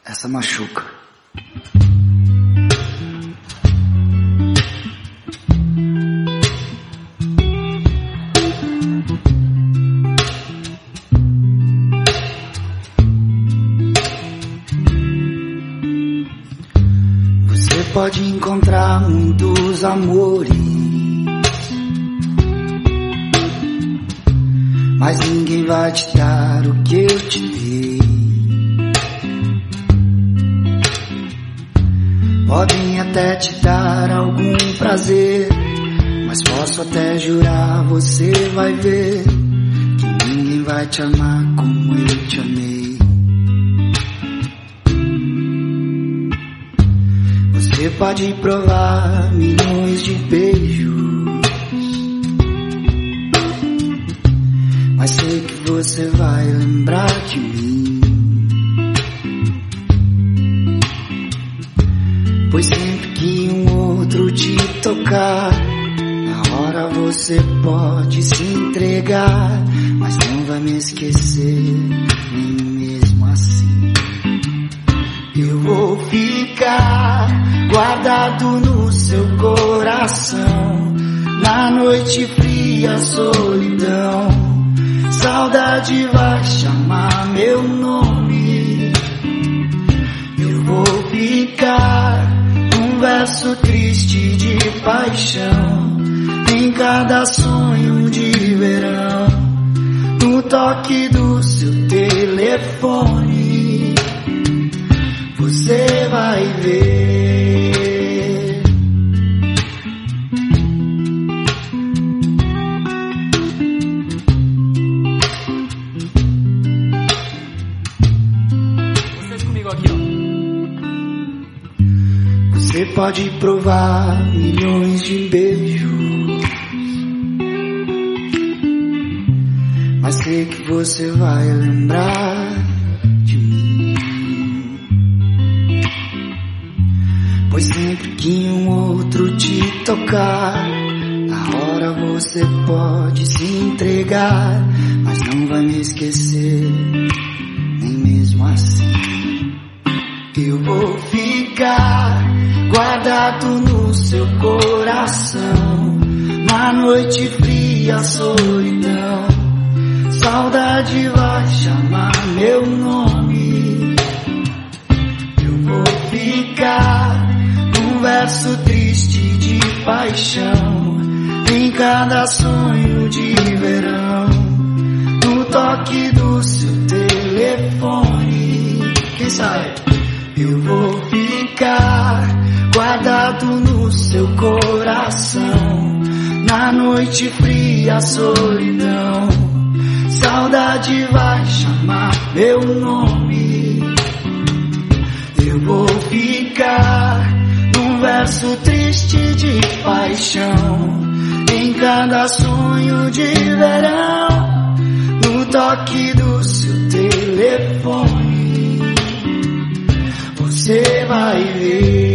Essa machuca. Você pode encontrar muitos amores, mas ninguém vai te dar o que eu te dei. Podem até te dar algum prazer, mas posso até jurar, você vai ver que ninguém vai te amar como eu te amei. Você pode provar milhões de beijos, mas sei que você vai lembrar de mim. Pois sempre que um outro te tocar, na hora você pode se entregar, mas não vai me esquecer, nem mesmo assim. Eu vou ficar guardado no seu coração, na noite fria, solidão. Saudade vai chamar meu nome. Eu vou ficar um verso triste de paixão em cada sonho de verão, no toque do seu telefone. Você vai ver. Vocês comigo aqui, ó. Você pode provar milhões de beijos, mas sei que você vai lembrar de mim. Pois sempre que um outro te tocar, na hora você pode se entregar, mas não vai me esquecer, nem mesmo assim. Eu vou ficar guardado no seu coração, na noite fria, solidão. Saudade vai chamar meu nome. Eu vou ficar um verso triste de paixão em cada sonho de verão, no toque do seu telefone. Quem sabe? Eu vou ficar guardado no seu coração, na noite fria, solidão. Saudade vai chamar meu nome. Eu vou ficar num verso triste de paixão em cada sonho de verão, no toque do seu telefone. Você vai ver.